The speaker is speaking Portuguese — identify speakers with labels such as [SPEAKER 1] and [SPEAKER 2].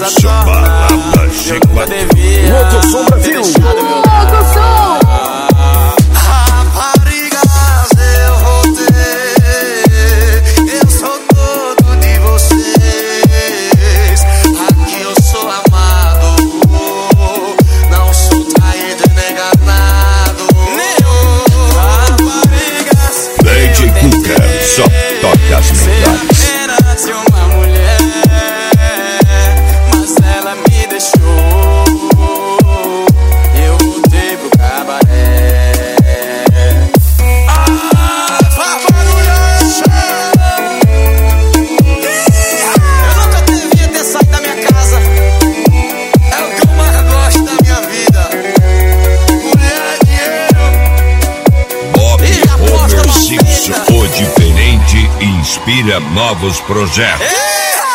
[SPEAKER 1] casa
[SPEAKER 2] Samba
[SPEAKER 1] torna.
[SPEAKER 2] Rapa
[SPEAKER 1] Eu nunca devia
[SPEAKER 3] Louco Som
[SPEAKER 1] ter
[SPEAKER 3] Brasil.
[SPEAKER 1] deixado meu
[SPEAKER 4] Louco Som.
[SPEAKER 1] raparigas eu vou ter. Eu sou todo de vocês. Aqui eu sou amado. Não sou traído e nem enganado. Raparigas
[SPEAKER 2] Lady Cuca, só toca as melhores.
[SPEAKER 1] apenas de uma mulher, mas ela me deixou. Eu voltei pro cabaré. Eu nunca devia ter saído da minha casa. É o que eu mais gosto da minha vida. Mulher, dinheiro.
[SPEAKER 2] Bob
[SPEAKER 1] E aposta
[SPEAKER 2] Homer
[SPEAKER 1] mal
[SPEAKER 2] Simpson,
[SPEAKER 1] feita.
[SPEAKER 2] o diferente inspira novos projetos.
[SPEAKER 1] Ei,